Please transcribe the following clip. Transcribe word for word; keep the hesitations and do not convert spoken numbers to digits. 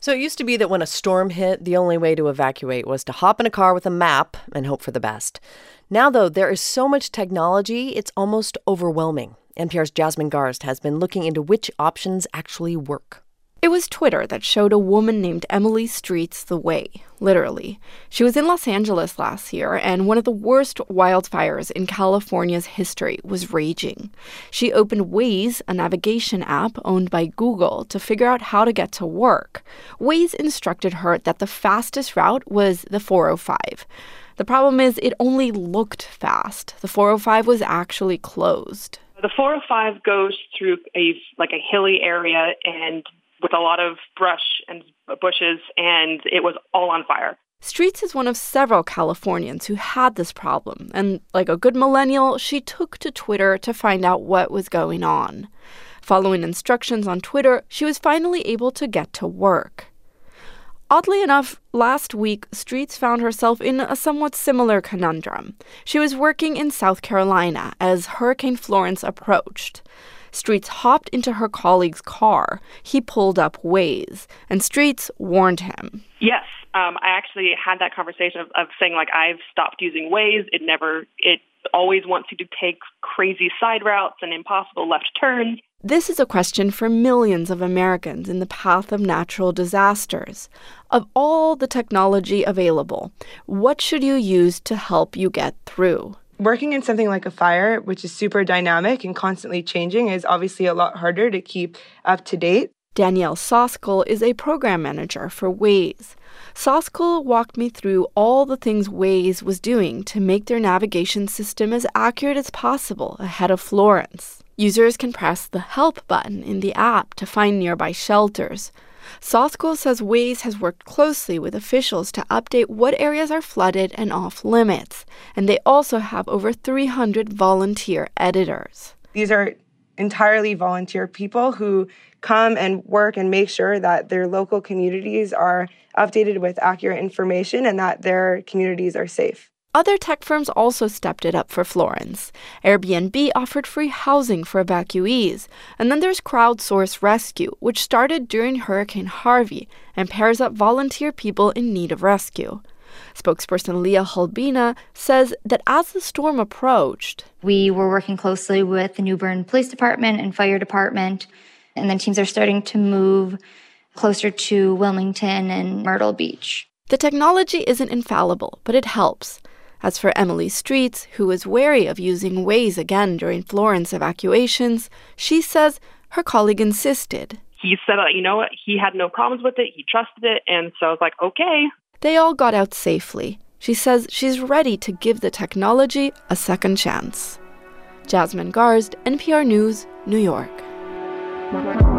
So it used to be that when a storm hit, the only way to evacuate was to hop in a car with a map and hope for the best. Now, though, there is so much technology, it's almost overwhelming. N P R's Jasmine Garsd has been looking into which options actually work. It was Twitter that showed a woman named Emily Streets the way, literally. She was in Los Angeles last year, and one of the worst wildfires in California's history was raging. She opened Waze, a navigation app owned by Google, to figure out how to get to work. Waze instructed her that the fastest route was the four oh five. The problem is it only looked fast. The four oh five was actually closed. The four oh five goes through a like a hilly area and with a lot of brush and bushes, and it was all on fire. Streets is one of several Californians who had this problem, and like a good millennial, she took to Twitter to find out what was going on. Following instructions on Twitter, she was finally able to get to work. Oddly enough, last week, Streets found herself in a somewhat similar conundrum. She was working in South Carolina as Hurricane Florence approached. Streets hopped into her colleague's car. He pulled up Waze, and Streets warned him. Yes, um, I actually had that conversation of, of saying, like, I've stopped using Waze. It never, it always wants you to take crazy side routes and impossible left turns. This is a question for millions of Americans in the path of natural disasters. Of all the technology available, what should you use to help you get through? Working in something like a fire, which is super dynamic and constantly changing, is obviously a lot harder to keep up to date. Danielle Soskull is a program manager for Waze. Soskull walked me through all the things Waze was doing to make their navigation system as accurate as possible ahead of Florence. Users can press the Help button in the app to find nearby shelters. Soskull says Waze has worked closely with officials to update what areas are flooded and off-limits, and they also have over three hundred volunteer editors. These are entirely volunteer people who come and work and make sure that their local communities are updated with accurate information and that their communities are safe. Other tech firms also stepped it up for Florence. Airbnb offered free housing for evacuees. And then there's Crowdsource Rescue, which started during Hurricane Harvey and pairs up volunteer people in need of rescue. Spokesperson Leah Holbina says that as the storm approached, we were working closely with the New Bern Police Department and Fire Department, and then teams are starting to move closer to Wilmington and Myrtle Beach. The technology isn't infallible, but it helps. As for Emily Streets, who was wary of using Waze again during Florence evacuations, she says her colleague insisted. He said, uh, you know what, he had no problems with it, he trusted it, and so I was like, okay. They all got out safely. She says she's ready to give the technology a second chance. Jasmine Garsd, N P R News, New York.